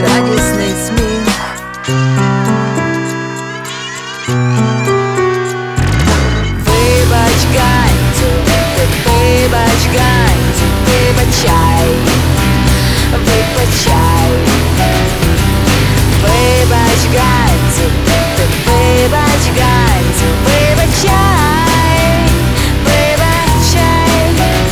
радісний сміх. Вибач, Ганцю, ти вибач, Ганцю, вибачай, вибачай. Вибач, Ганцю, ти вибач, Ганцю, вибачай, вибачай.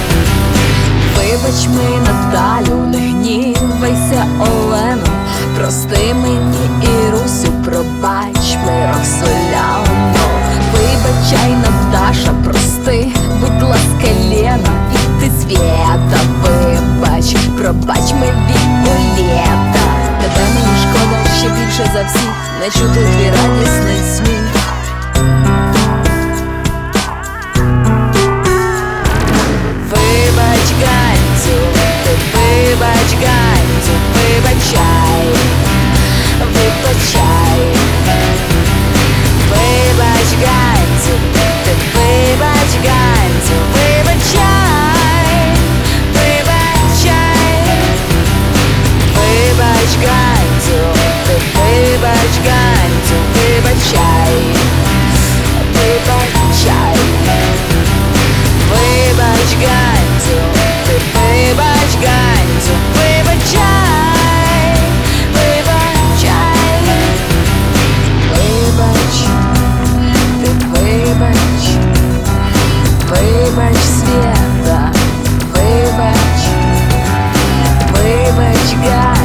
Вибач мені, Наталю, не гнівайся, Олену, прости мені Ірусю, пробач ми Роксоляну. Вибачай, Наташа, прости, будь ласка, Лена, і ти, Свєта, вибач, пробач ми Віолета. Тебе мені шкода ще більше за всіх, не чути твій радісний сміх. Вибач, Ганцю, ти вибач, Ганцю, вибачай, вибачай. Вибач, Ганцю, ти вибач, Ганцю, вибачай, вибачай. Вибач, Ганцю, ти вибач, Ганцю, вибачай, вибачай. Вибач, Ганцю, ти вибач, Ганцю, вибачай, вибачай. Вибач, ти вибач, вибач, Свєта, вибач, вибач, Ганцю.